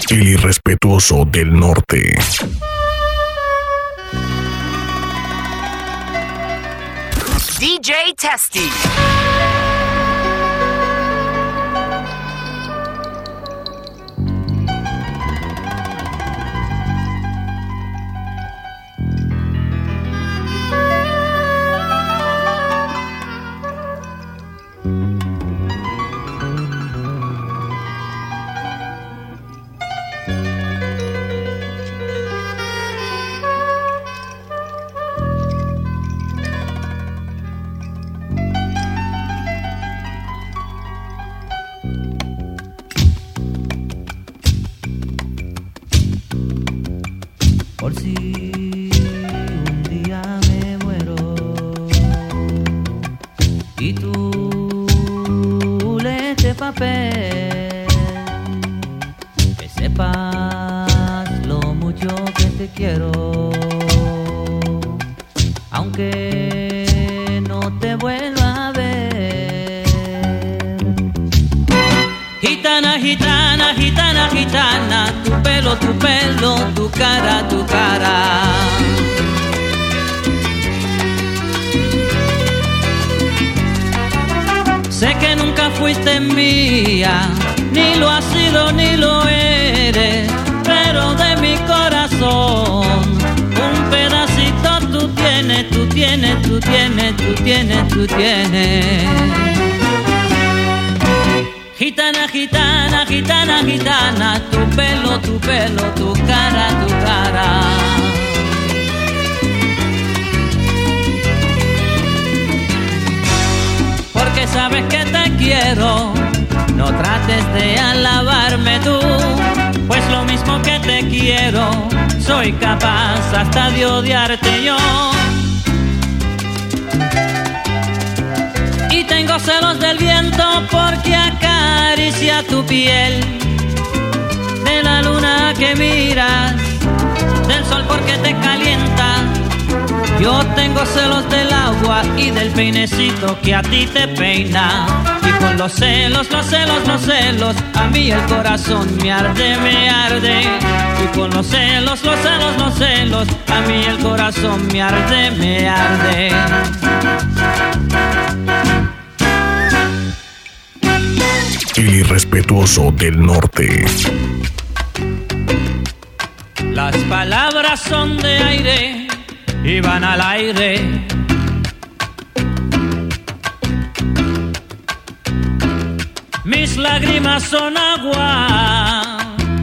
El irrespetuoso del norte. DJ Testy. Por si un día me muero y tú lees este papel, que sepas lo mucho que te quiero, aunque no te vuelva a ver. Gitana, gitana, gitana, gitana, tu pelo, tu cara, tu cara. Sé que nunca fuiste mía, ni lo has sido ni lo eres, pero de mi corazón un pedacito tú tienes, tú tienes, tú tienes, tú tienes, tú tienes. Gitana, gitana, gitana, gitana, tu pelo, tu cara, tu cara. Porque sabes que te quiero, no trates de alabarme tú, pues lo mismo que te quiero, soy capaz hasta de odiarte yo. Y tengo celos del viento porque acaricia tu piel, de la luna que miras, del sol porque te calienta. Yo tengo celos del agua y del peinecito que a ti te peina. Y con los celos, los celos, los celos, a mí el corazón me arde, me arde. Y con los celos, los celos, los celos, a mí el corazón me arde, me arde. El irrespetuoso del norte. Las palabras son de aire y van al aire. Mis lágrimas son agua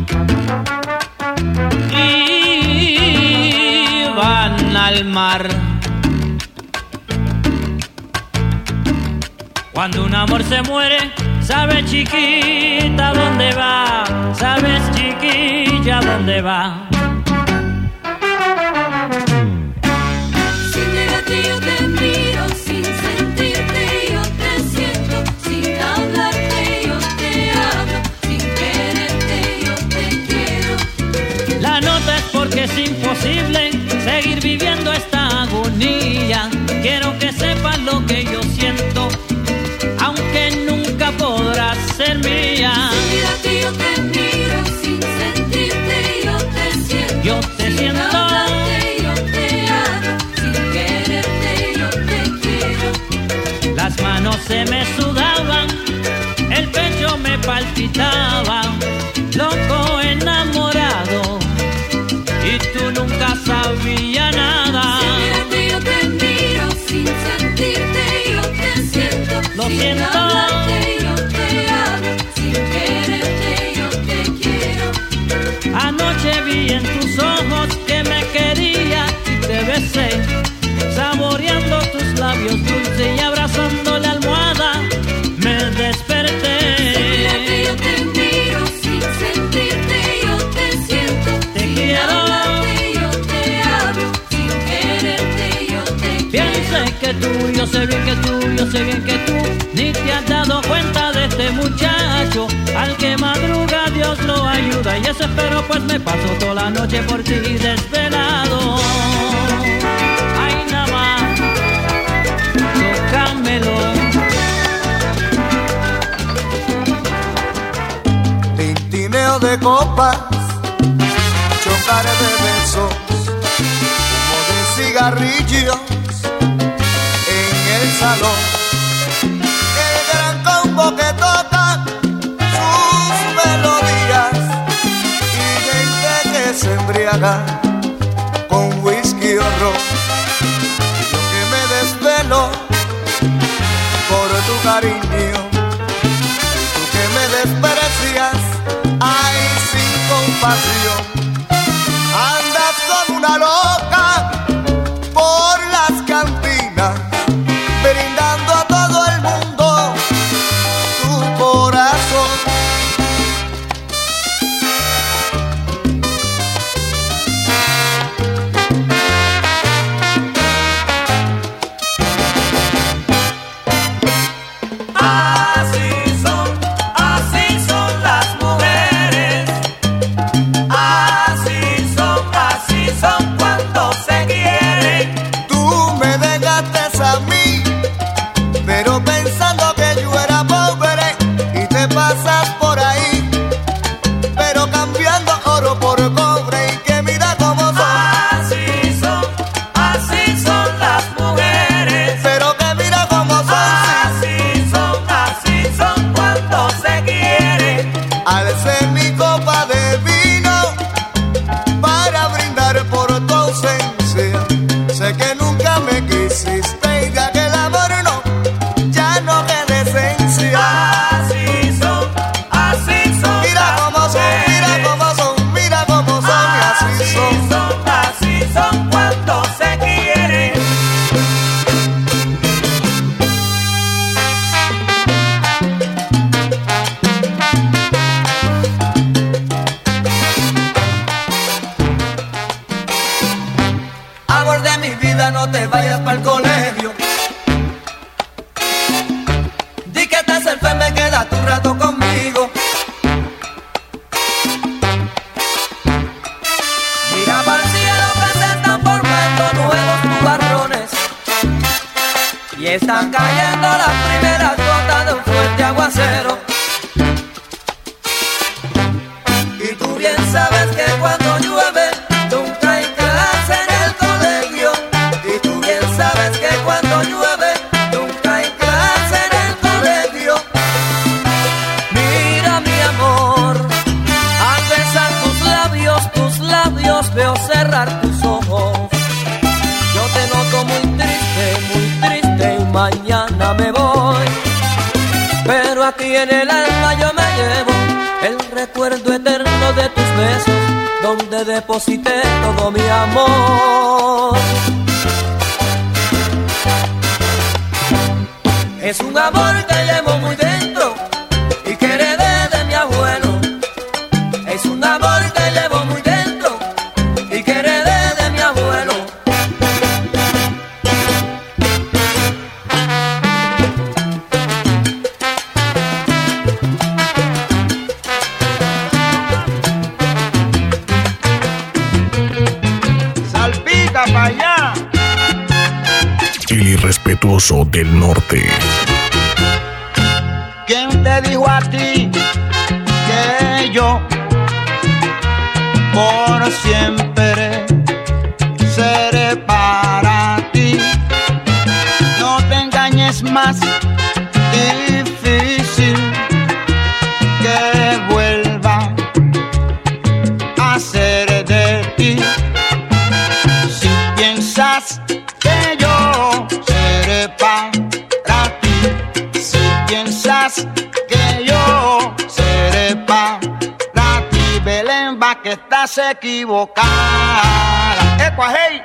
y van al mar. Cuando un amor se muere, sabes chiquita dónde va, sabes chiquilla dónde va. Sin mirarte yo te miro, sin sentirte yo te siento, sin hablarte yo te hablo, sin quererte yo te quiero. La nota es porque es imposible seguir viviendo esta agonía. Quiero que sepas lo que yo siento, aunque nunca podrás ser mía. Sin mirarte yo te miro, sin sentirte yo te siento, Yo te sin siento. hablarte yo te hablo, sin quererte yo te quiero. Las manos se me sudaban, el pecho me palpitaba, loco enamorado, y tú nunca sabías nada. Sin mirarte yo te miro, sin sentirte yo te siento, Lo sin siento. hablarte yo te hablo, sin quererte yo te quiero. Anoche vi en tus ojos que me quería y te besé, saboreando tus labios dulces y abrazando la almohada me desperté. Sin mirarte yo te miro, sin sentirte yo te siento, Te sin quiero. hablarte yo te hablo, sin quererte yo te Bien quiero. sé que tú, yo sé bien que tú, yo sé bien que tú ni te has dado cuenta de este muchacho. Al que madruga Dios lo ayuda y eso espero, pues me paso toda la noche por ti desvelado. Ay, nada más, tócamelo. Tintineo de de copas, chocar de besos, humo de cigarrillos en el salón. El gran combo que toca sus melodías y gente que se embriaga con whisky o ron. Yo que me desvelo por tu cariño, tú que me desprecias, ay, sin compasión. Andas con una loca por las cantinas, brindando a todo el mundo tu corazón. Pasas por ahí, pero cambiando oro por cobre, y que mira cómo son. Así son las mujeres, pero que mira cómo son. Así son cuando se quieren. Alcé mi copa de vino para brindar por tu ausencia. Sé que nunca me quisiste y de aquel amor no, ya no queda esencia. No te vayas pa'l colegio. Di que estás enferma y quédate un rato conmigo. Mira pa'l cielo que se están formando nuevos nubarrones y están cayendo las primeras gotas de un fuerte aguacero. Y tú bien sabes que cuando llueve nunca hay clase en el colegio. Sabes que cuando llueve nunca hay clase en el colegio. Mira mi amor, al besar tus labios veo cerrar tus ojos. Yo te noto muy triste y mañana me voy. Pero aquí en el alma yo me llevo el recuerdo eterno de tus besos, donde deposité todo mi amor. Es un amor que llevo muy dentro y que heredé de mi abuelo. Es un amor que llevo muy dentro y que heredé de mi abuelo. Salpica pa' allá. El irrespetuoso del norte. ¿Quién te dijo a ti que yo por siempre seré para ti? No te engañes más, difícil que vuelva a ser de ti. Si piensas que yo seré para ti, si piensas que yo seré para ti, Belén, va que estás equivocada. ¡Ecuajey!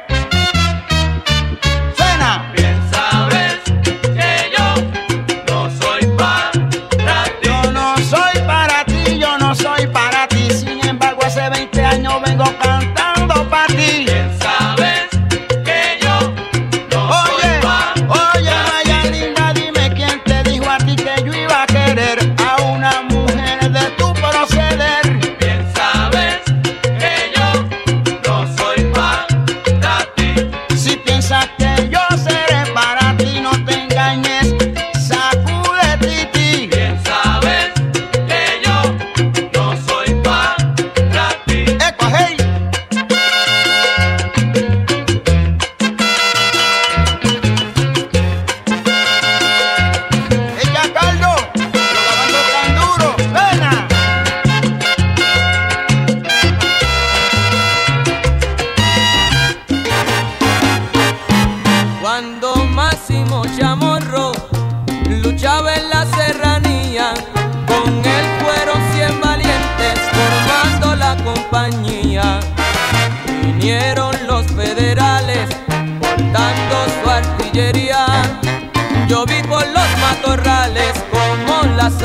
¡Suena! Bien sabes que yo no soy para ti. Yo no soy para ti, yo no soy para ti. Sin embargo, hace 20 años vengo cantando para ti. Bien sabes que yo no soy para ti. Oye, Maya linda, dime quién te dijo a ti que yo iba a querer a una mujer de tu proceder. Bien sabes que yo no soy para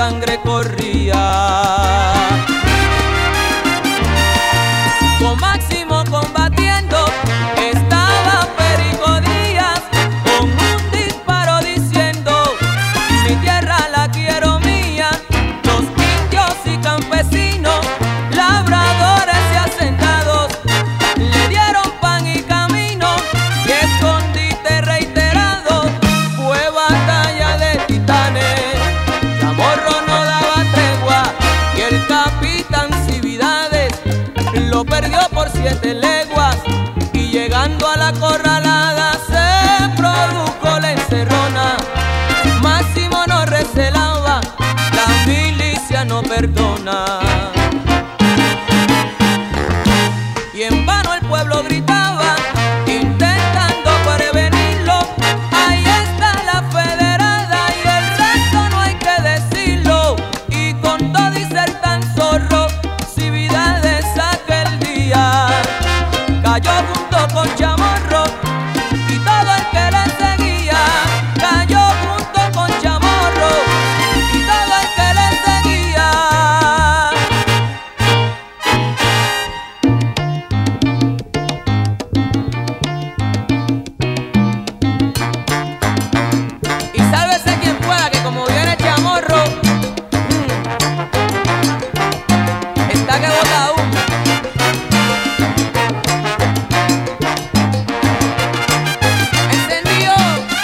sangre corría. Con Máximo combatiendo estaba Perico Díaz, con un disparo diciendo: mi tierra la quiero mía. Los indios y campesinos, labradores y hacendados, le dieron pan y camino y escondite reiterado. Fue batalla de titanes, Chamorro no daba tregua y el capitán Cividades lo perdió por 7 leguas. Y llegando a la corralada se produjo la encerrona. Máximo no recelaba, la milicia no perdona. Y en vano el pueblo gritaba, intentando prevenirlo: ahí está la federada y el resto no hay que decirlo. Y con todo y ser tan zorro, Cividades aquel día cayó junto con Chamorro, y todo el que le seguía cayó junto con Chamorro, y todo el que le seguía. Y sálvese quien pueda, que como viene Chamorro, está que bota humo. Encendido.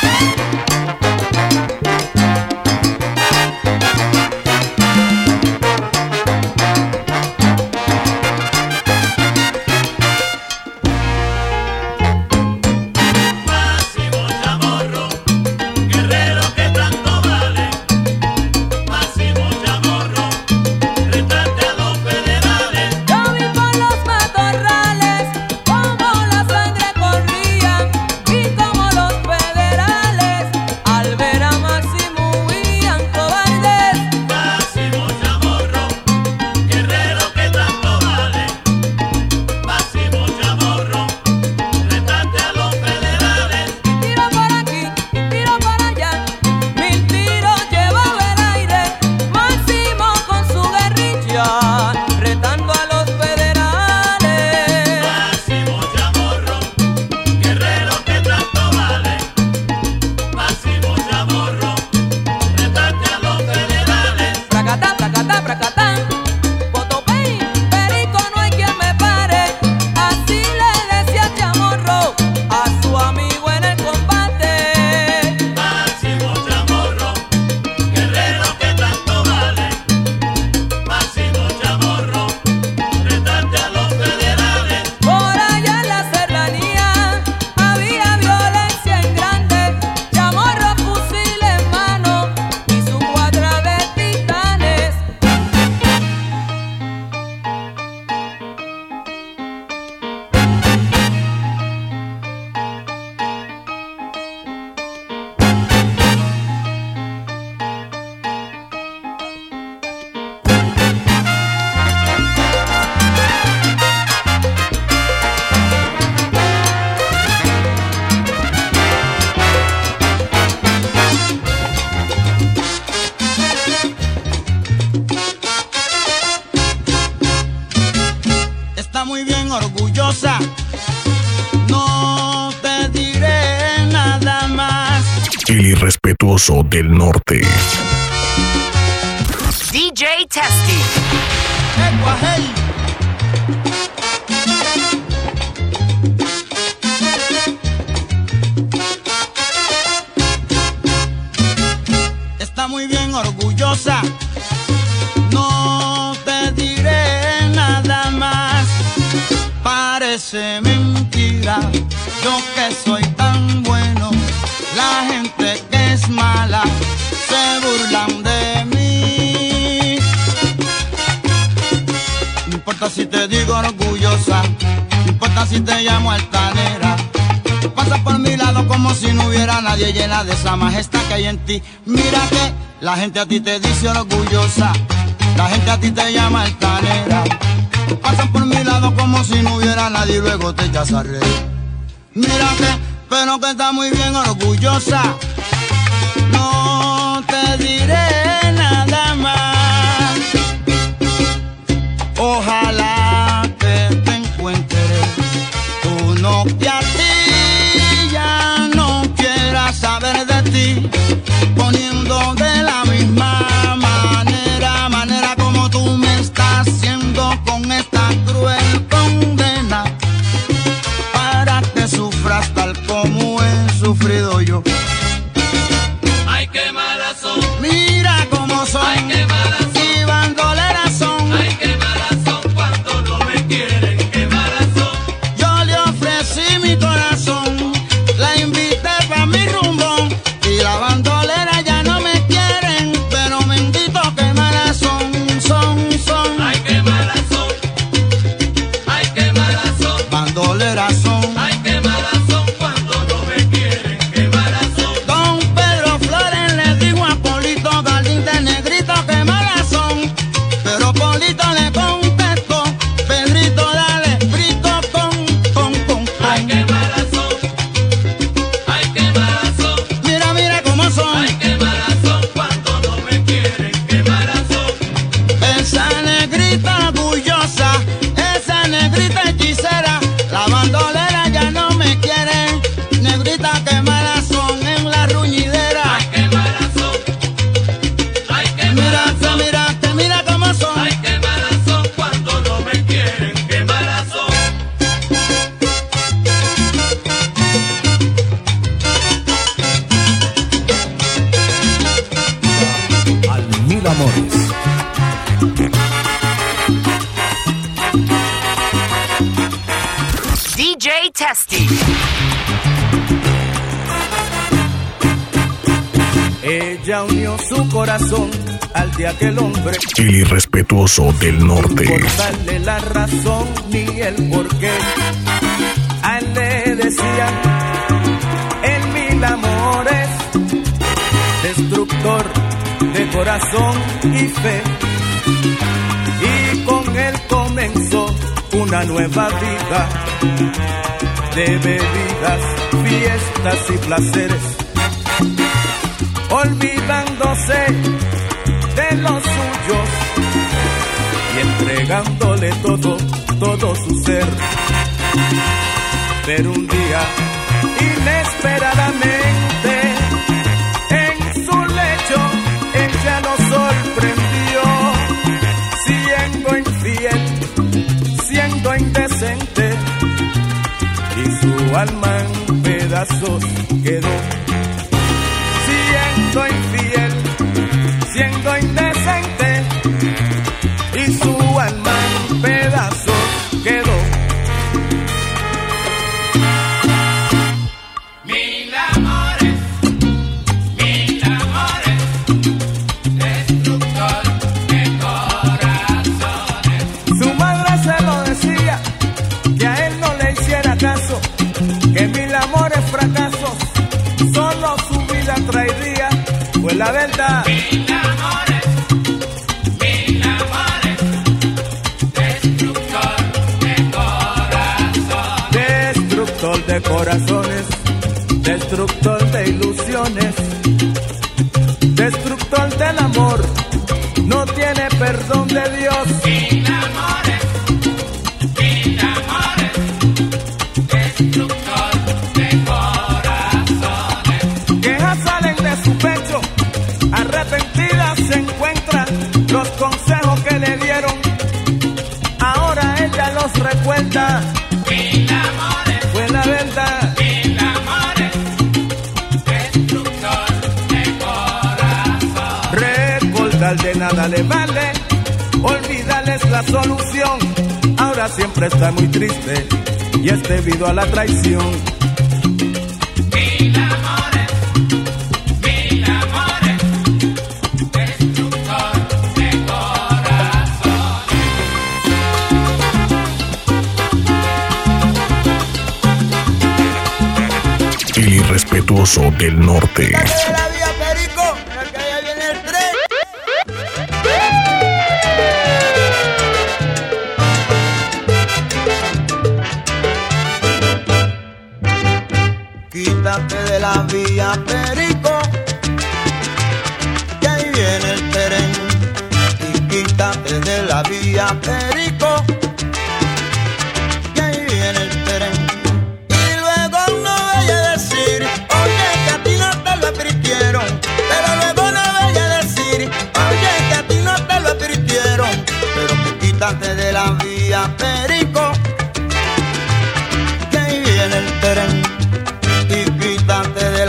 Máximo Chamorro, guerrero que tanto vale. Máximo Chamorro, retrate a los federales. Yo vi por los matorrales como la sangre corría, vi como los federales al ver a Máximo huían cobardes. Máximo Chamorro, guerrero que tanto vale. Máximo Chamorro, retrate a los federales. Tiro por aquí y tiro por allá, 1000 tiros llevaba el aire. Máximo con su guerrilla, retando a los federales. Máximo Chamorro, guerrero que tanto vale. Máximo Chamorro, retrate a los federales. Pracatá, pracatá, pracatá, Potopey, Perico, no hay quien me pare. Así le decía Chamorro a su amigo en el combate. Máximo Chamorro, guerrero que tanto vale. Máximo Chamorro, retrate a los federales. Por allá en la serranía había violencia en grande. Chamorro fusil en mano y su cuadra de titanes. Está muy bien orgullosa, no te diré nada más. El irrespetuoso del norte. DJ Testy. Guajel. Está muy bien orgullosa, no te diré nada más. Parece mentira, yo que soy tan bueno, la gente que es mala se burlan de mí. No importa si te digo orgullosa, no importa si te llamo altanera. Tú pasas por mi lado como si no hubiera nadie, llena de esa majestad que hay en ti. Mira que la gente a ti te dice orgullosa, la gente a ti te llama altanera. Tú pasas por mi lado como si no hubiera nadie y luego te echas a reír. Mira que, pero que está muy bien orgullosa. No te diré nada más. sufrido yo. Ay, qué malas son. Mira cómo son. Ay, qué malas son. Y bandoleras son. Ay, qué malas son cuando no me quieren. Qué malas son. Yo le ofrecí mi corazón, la invité pa' mi rumbo y la bandolera ya no me quieren, pero bendito que malas son. Ay, qué malas son. Ay, qué malas son. Bandoleras son. Ay, qué malas son cuando no me quieren. Qué malas son. Don Pedro Flores le dijo a Polito Gardín de Negrito que malas son, pero Polito le contestó, Pedrito dale frito con. Ay, qué malas son. Ay, qué malas son. Mira cómo son. Ay, qué malas son cuando no me quieren. Qué malas son. Esa negrita orgullosa, esa negrita hechicera, la bandolera ya no me quiere, negrita que malas son en la ruñidera. Ay, qué malas son. Ay, qué malas son. Mira cómo son. Ay, qué malas son cuando no me quieren. Qué malas son. Al Mil Amores. DJ Testy. Ella unió su corazón al de aquel hombre, El irrespetuoso del norte. por darle la razón ni el porqué. A él le decían el mil amores, destructor de corazón y fe. Y con él comenzó una nueva vida de bebidas, fiestas y placeres, olvidándose de los suyos y entregándole todo su ser. Pero un día, inesperadamente, en su lecho, ella lo sorprendió, siendo infiel, siendo indecente, y su alma en pedazos quedó. Siendo infiel, siendo indecente, y su alma en pedazos quedó. Mil amores, destructor de corazones. Su madre se lo decía, que a él no le hiciera caso, que mil amores fracasos, solo su vida traería, pues la verdad. Mil amores, destructor de corazones. Destructor de corazones, destructor de ilusiones, destructor del amor, no tiene perdón de Dios. Mil amores, destructor de corazones. Quejas salen de su pecho, arrepentidas se encuentran los consejos que le dieron. Ahora ella los recuerda, Mil amores, fue la verdad. mil amores, destructor de corazones. Recordar de nada le vale, olvidar es la solución. Ahora siempre está muy triste y es debido a la traición. Mil amores, destructor de corazones. El irrespetuoso del norte. De la vía Perico, que allá viene el tren. Quítate de la vía Perico, que ahí viene el tren. Y quítate de la vía Perico, que ahí viene el tren. Y luego no vaya a decir, oye, que a ti no te lo advirtieron. Pero luego no vaya a decir, oye, que a ti no te lo advirtieron. Pero que quítate de la vía Perico, que ahí viene el tren. Y quítate de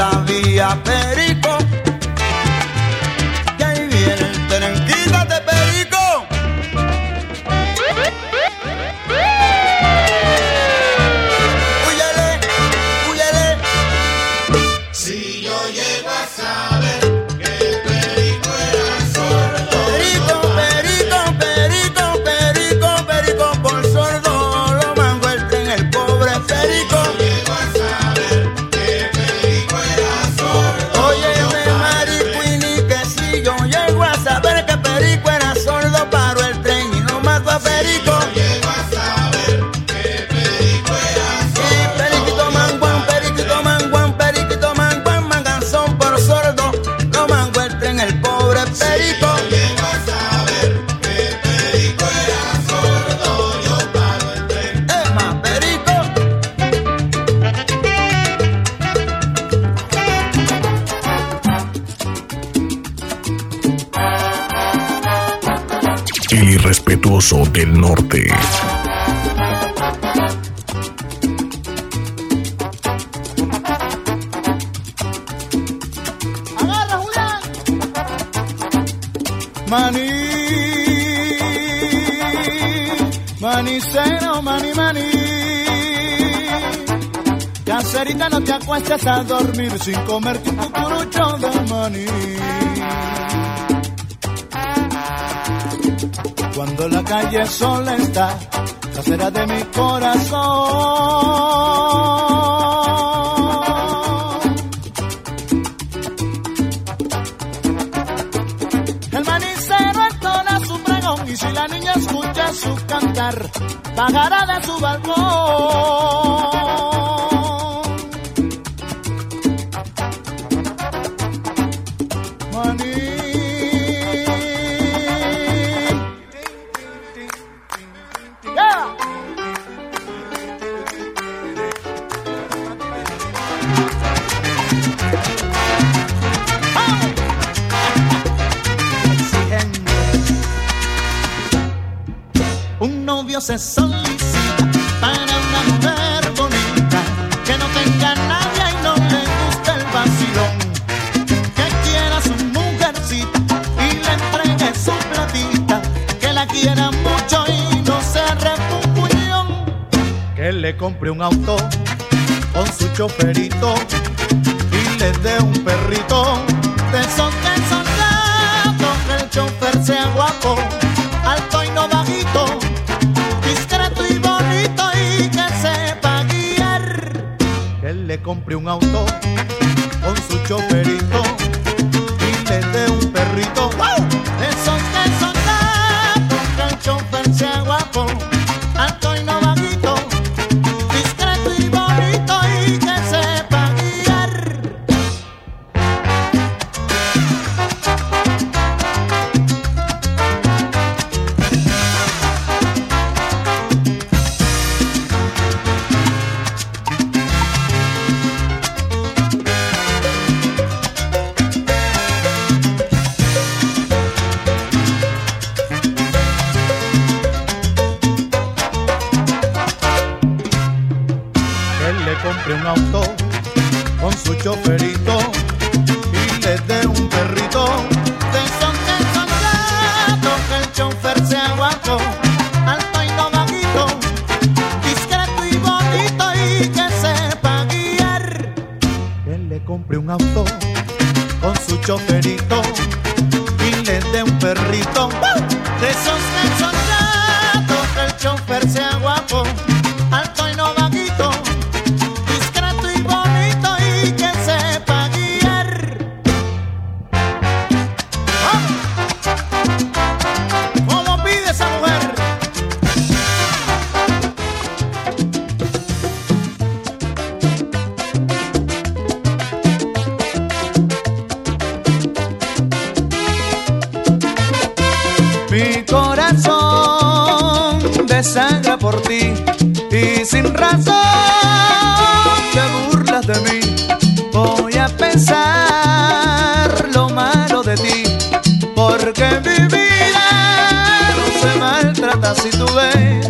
respetuoso del norte. ¡Agarra, Julián! Maní, manicero, maní, maní. Caserita, no te acuestes a dormir sin comerte un cucurucho de maní. Cuando la calle sola está, casera de mi corazón. El manicero entona su pregón y si la niña escucha su cantar, bajará de su balcón. Se solicita para una mujer bonita que no tenga nadie y no le guste el vacilón, que quiera su mujercita y le entregue su platita, que la quiera mucho y no se repupuñón, que le compre un auto con su choferito y le dé un perrito de esos que son gatos, que el chofer sea guapo, alto y no bajito, discreto y bonito y que sepa guiar. Que le compre un auto con su choferito y le dé un perrito, ¡wow!, de esos que son gatos, que el chofer sea guapo, alto y no bajito, discreto y bonito y que sepa guiar. Compre un auto con su choferito y le dé un perrito de esos que son gatos, que el chofer sea guapo, alto y no bajito, discreto y bonito y que sepa guiar. Que le compre un auto con su choferito y le dé un perrito de esos que son gatos, que el chofer sea guapo, alto y no bajito, discreto y bonito y que sepa guiar. ¿Cómo pide esa mujer? Mi corazón desangra por ti y sin razón te burlas de mí. Voy a pensar lo malo de ti, porque mi vida no se maltrata si tú ves.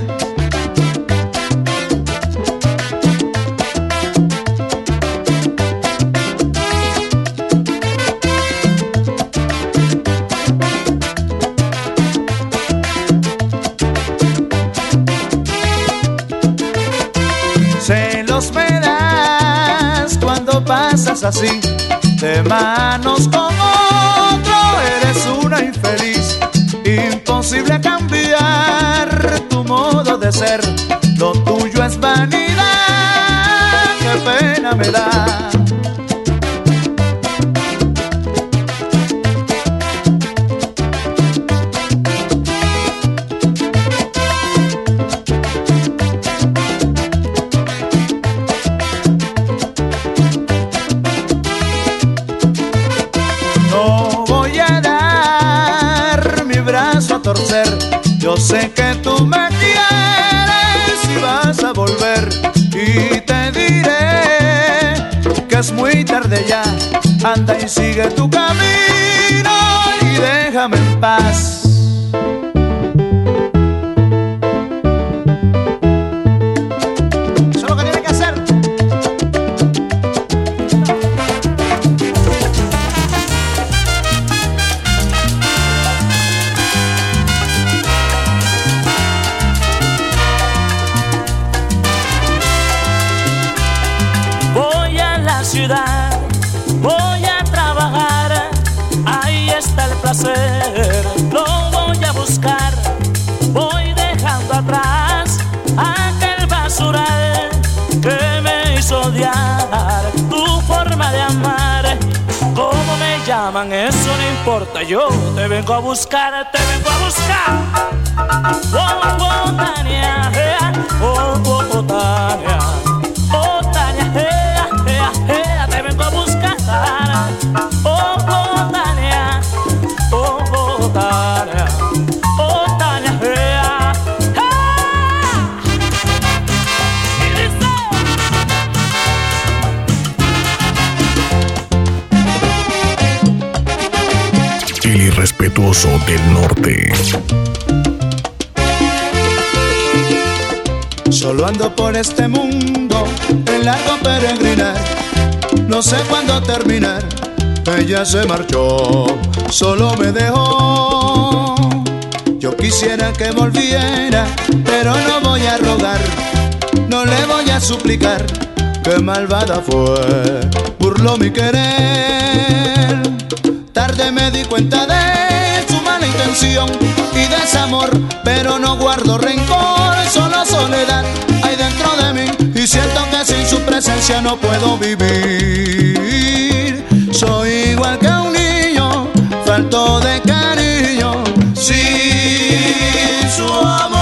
Celos me das cuando pasas así, de manos con otro, eres una infeliz. Imposible cambiar tu modo de ser, lo tuyo es vanidad, qué pena me da. Torcer. Yo sé que tú me quieres y vas a volver, y te diré que es muy tarde ya. Anda y sigue tu camino y déjame en paz. ciudad, voy a trabajar, ahí está el placer, lo voy a buscar, voy dejando atrás aquel basural que me hizo odiar tu forma de amar. ¿Cómo me llaman? Eso no importa, yo te vengo a buscar, te vengo a buscar. Oh, oh, Tania, oh, oh, Tania, oh, Tania, te vengo a buscar. Oh, oh, Tania, oh, oh, Tania, oh, Tania, y dice. El irrespetuoso del norte. Solo ando por este mundo en largo peregrinar, no sé cuándo terminar. Ella se marchó, solo me dejó. Yo quisiera que volviera, pero no voy a rogar, no le voy a suplicar. Qué malvada fue, burló mi querer. Tarde me di cuenta de su mala intención y desamor, pero no guardo rencor, solo soledad hay dentro de mí y siento que sin su presencia no puedo vivir. Soy igual que un niño, falto de cariño, sin su amor.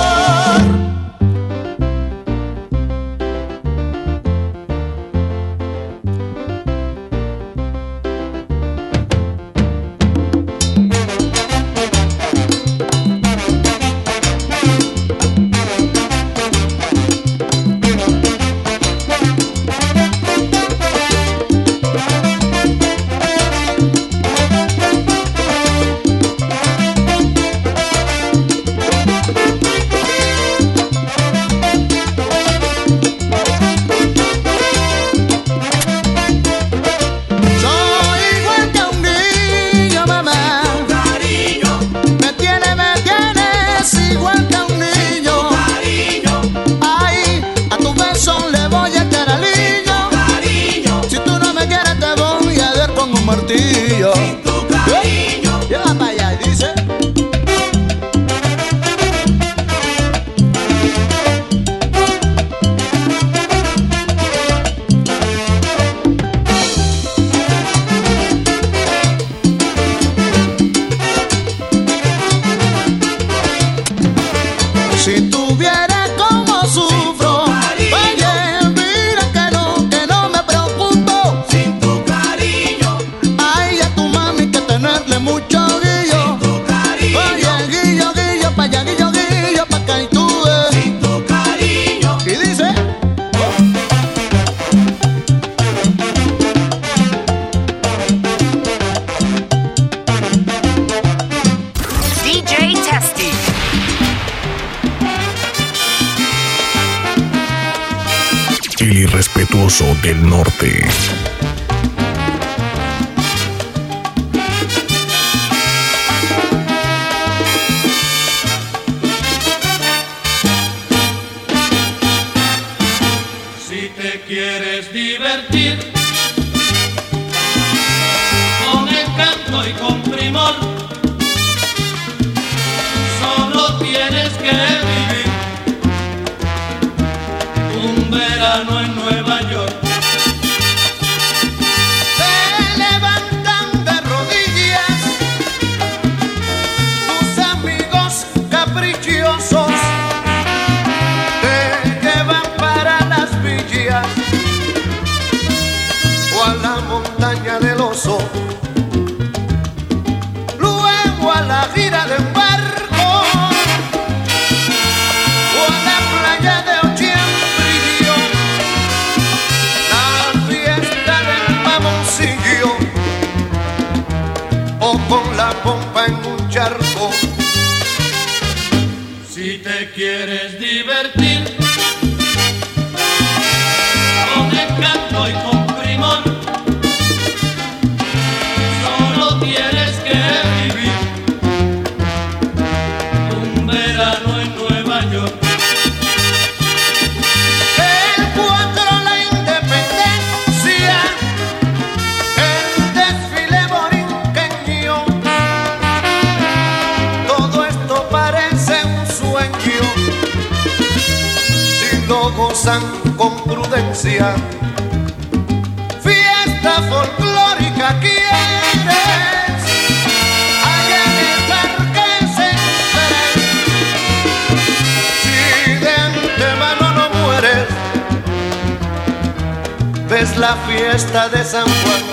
Martillo. Sin tu cariño. Lleva para allá y dice. Si tuviera como sufro, oye, mira que no me preocupo. Sin tu cariño. Ay, a tu mami que tenerle mucho guillo. Sin tu cariño. Oye, guillo, guillo, pa' allá, guillo, guillo, pa' acá y tú ves. Sin tu cariño. Y dice. DJ Testy. El irrespetuoso del norte. Si te quieres divertir con encanto y con primor, solo tienes que vivir un verano en Nueva York. Se levantan de rodillas tus amigos caprichosos, te llevan para las villas o a la montaña del oso, luego a la gira de un barco o a la playa de Ochiembrillo, la fiesta del mamoncillo o con la pompa en un charco. Si te quieres divertir con encanto y con primor, solo tienes que vivir un verano en Nueva York. El 4 la independencia lo gozan con prudencia. Fiesta folclórica quieres, allá en el Parque Central. Si de antemano no mueres, ves la fiesta de San Juan.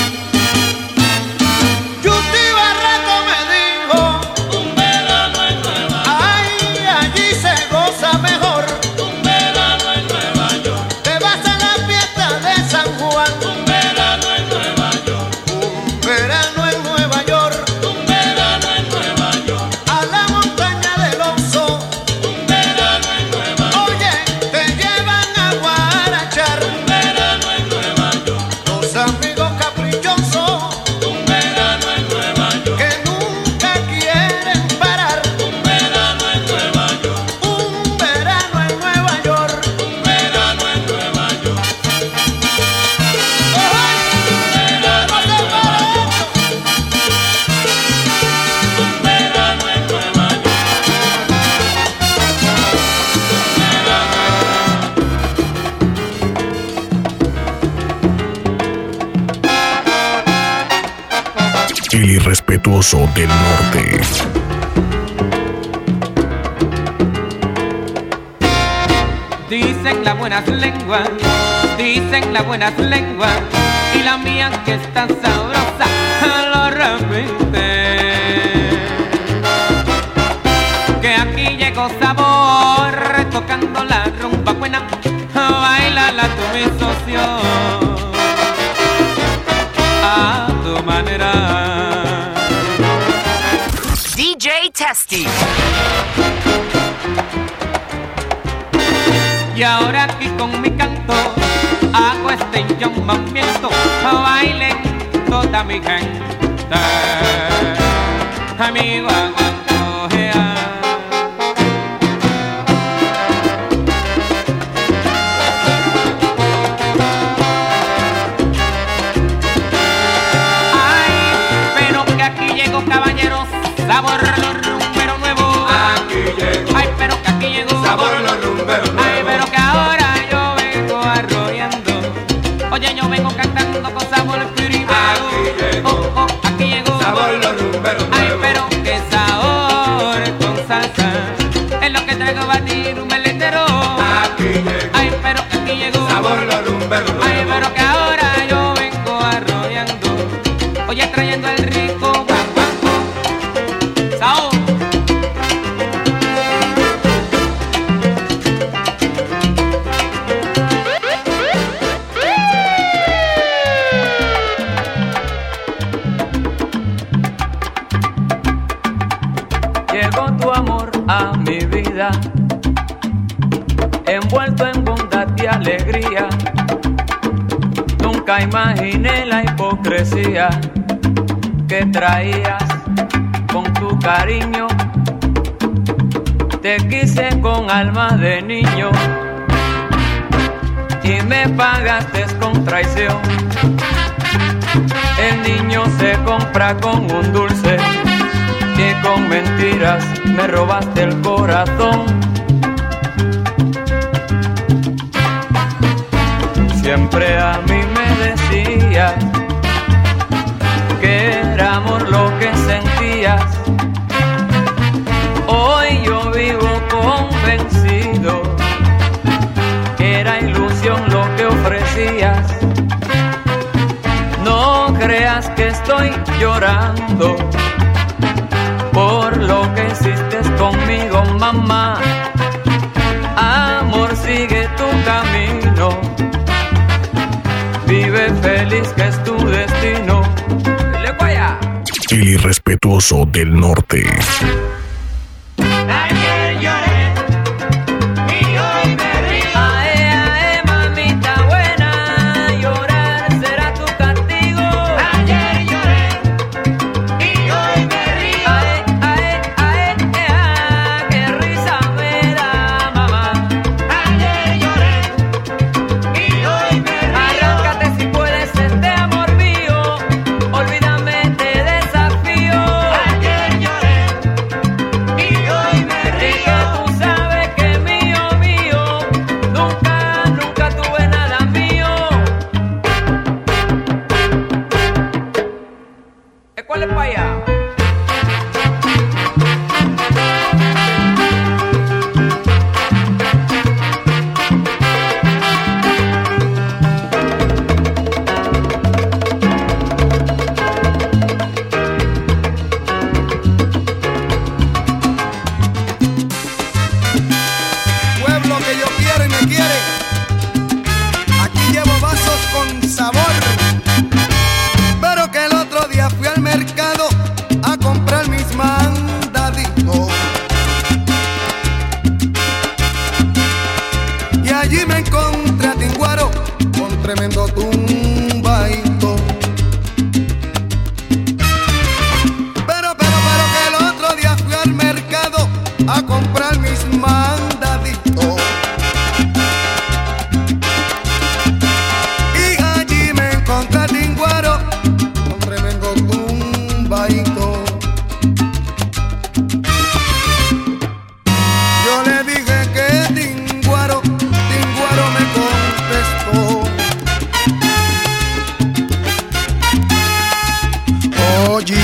El irrespetuoso del norte. Dicen las buenas lenguas, dicen las buenas lenguas, y la mía que está sabrosa lo repite. Que aquí llegó sabor, tocando la rumba buena, bailala tú mi socio, a tu manera. DJ Testy. Y ahora aquí con mi canto hago este llamamiento, bailen toda mi gente, amigo aguantojea. Ay, pero que aquí llegó caballeros, sabor los rumberos nuevos. Aquí llegó. Ay, pero que aquí llegó Sabor los rumberos nuevos. Ay, pero que ahora yo vengo arrollando. Oye, yo vengo cantando con sabor primero. Aquí llegó. Oh, oh, aquí llegó Sabor los rumberos Ay, nuevos. pero que sabor con salsa es lo que traigo a batir un meletero. Aquí llegó. Ay, pero que aquí llegó Sabor los rumberos nuevos. Ay, pero que ahora yo vengo arrollando. Oye, trayendo el rico guapango. Sao. Llegó tu amor a mi vida, envuelto en bondad y alegría. Nunca imaginé la hipocresía que traías con tu cariño. Te quise con alma de niño y me pagaste con traición. El niño se compra con un dulce y con mentiras me robaste el corazón. Siempre a mí me decías que era amor lo que sentías. Hoy yo vivo convencido que era ilusión lo que ofrecías. No creas que estoy llorando por lo que hiciste conmigo, mamá. Amor, sigue tu camino, vive feliz que es tu destino. ¡Le vaya! El irrespetuoso del norte. Ayer lloré y hoy me río. Ae, ae, mamita buena, llorar será tu castigo. Ayer lloré y hoy me río. Ae, ae, ae, ae, qué risa me da, mamá. Ayer lloré y hoy me río. Arráncate si puedes este amor mío, olvídame te desafío. Ayer lloré que yo quiero y me quiere. Aquí llevo vasos con sabor, pero que el otro día fui al mercado a comprar mis mandaditos. Y allí me encontré a Tinguaro con tremendo tumbaito. Pero que el otro día fui al mercado a comprar mis mandaditos. Y allí me encontré a Tinguaro con tremendo tumbaito. Yo le dije que Tinguaro me contestó. Oye,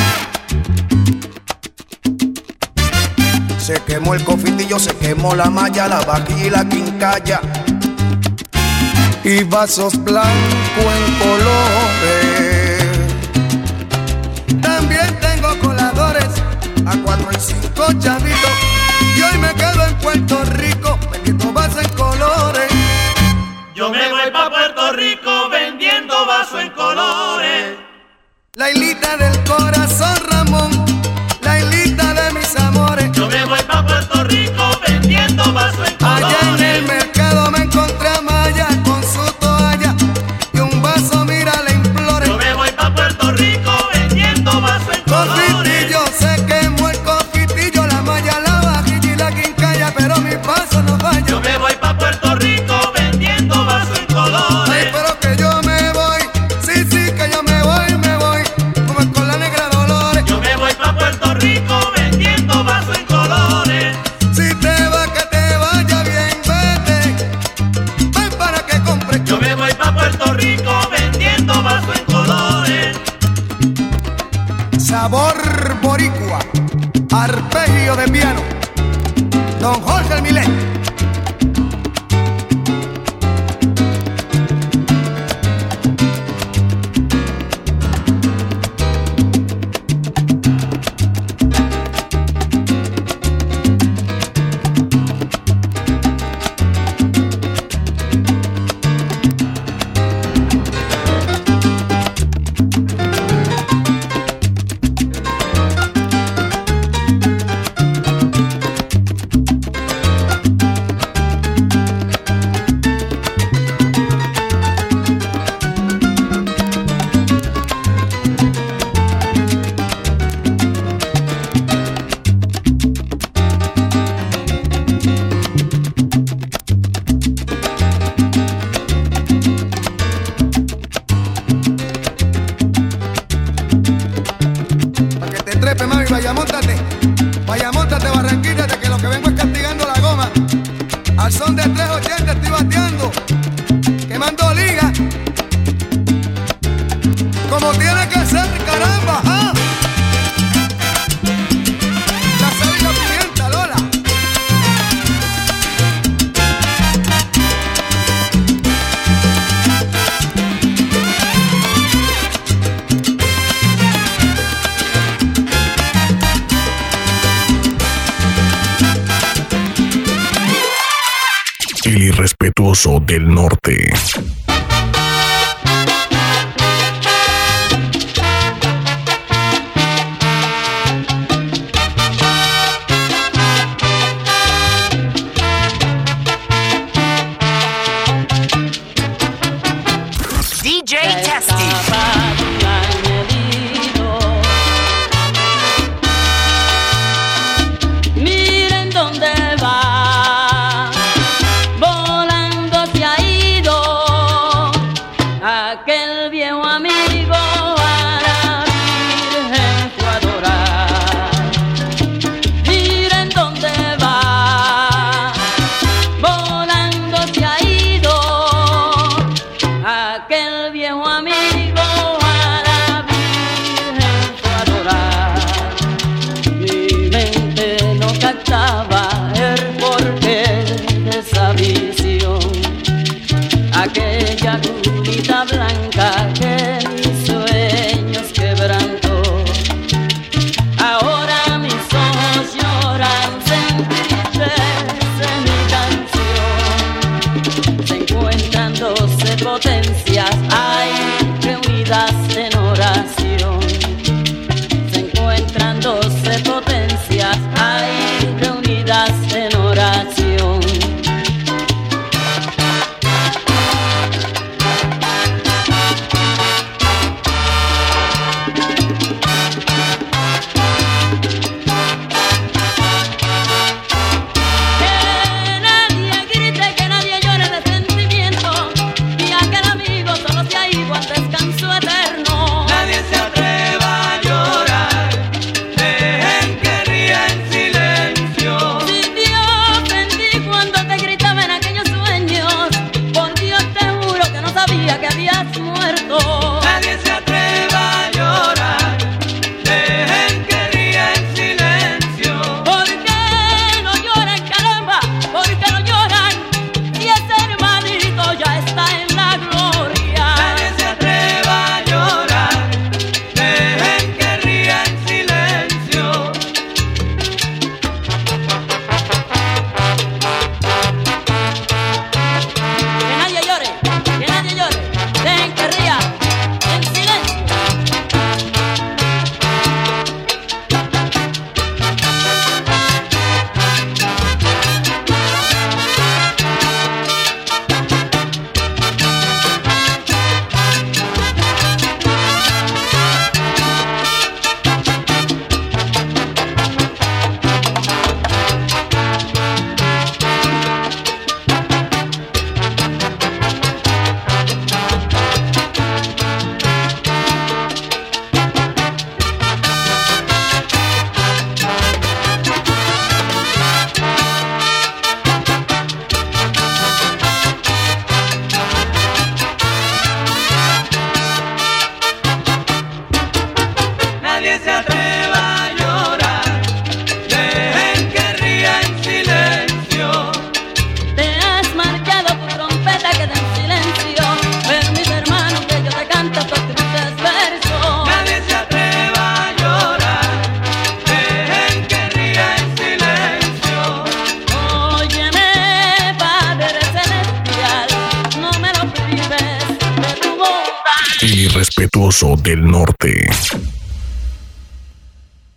se quemó el cofitillo, se quemó la malla, la vajilla y la quincalla, y vasos blancos en colores. También tengo coladores a 4 y 5 chavitos, y hoy me quedo en Puerto Rico vendiendo vasos en colores. Yo me voy pa' Puerto Rico vendiendo vasos en colores. La hilita del corazón, Ramón, la hilita de mis amores. Yo me voy pa' Puerto Rico vendiendo vasos en colores. Allá en el mercado me encontré a Maya con su toalla y un vaso, mira, le imploré. Yo me voy pa' Puerto Rico vendiendo vasos en colores. Cofitillo, se quemó el cofitillo, la malla, la vajilla y la quincalla, pero mi paso no falla. Yo me voy pa' Puerto Rico vendiendo vasos en colores. Ay, pero que yo me voy, sí, que yo me voy, como es con la negra Dolores. Yo me voy pa' Puerto Rico vendiendo vasos en colores. Si te va, que te vaya bien, vete, ven para que compre. Yo me voy pa' Puerto Rico vendiendo vasos en colores. Sabor boricua, arpegio de piano, Don Jorge el Milé. Vaya, móntate, Barranquilla, que lo que vengo es castigando la goma. Al son de 380 estoy bateando, quemando liga, como tiene que ser, caramba, ¿ah? La sal y la pimienta, Lola. El irrespetuoso del norte. DJ Testy. Miren dónde va, volando se ha ido aquel viejo amigo a la Virgen fue a adorar. Miren dónde va, volando se ha ido aquel viejo amigo a la Virgen fue a adorar. Mi mente no captaba el porqué de esa visión, aquella curita blanca que mis sueños quebrantó. Ahora mis ojos lloran, sentí tristeza en mi canción. respetuoso del norte.